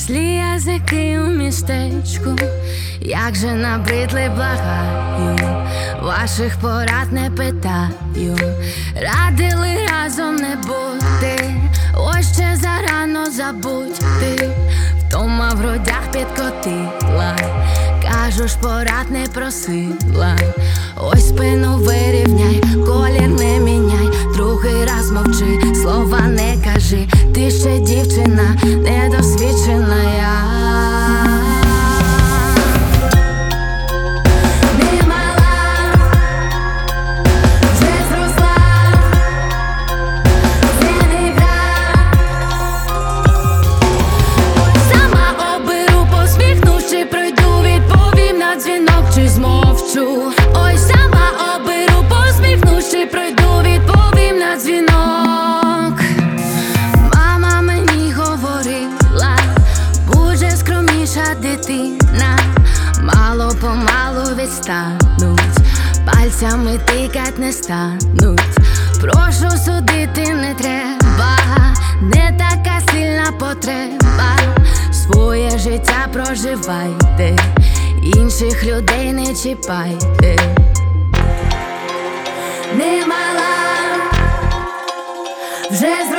Злі язики у містечку, як же набридли, благаю, ваших порад не питаю. Радили разом не бути, ось ще зарано забудьте. Втома в грудях підкотила, кажу ж, порад не просила. Ось спину вирівняй, колір не міняй, другий раз мовчи, слова не кажи. Ти ще дівчина, недосвідчена я. Ой, сама оберу, посміхнусь чи пройду, відповім на дзвінок. Мама мені говорила, будь же скромніша дитина, мало-помалу відстануть, пальцями тикать не стануть. Прошу, судити не треба, не така сильна потреба. Своє життя проживайте, інших людей не чіпайте. Не мала, вже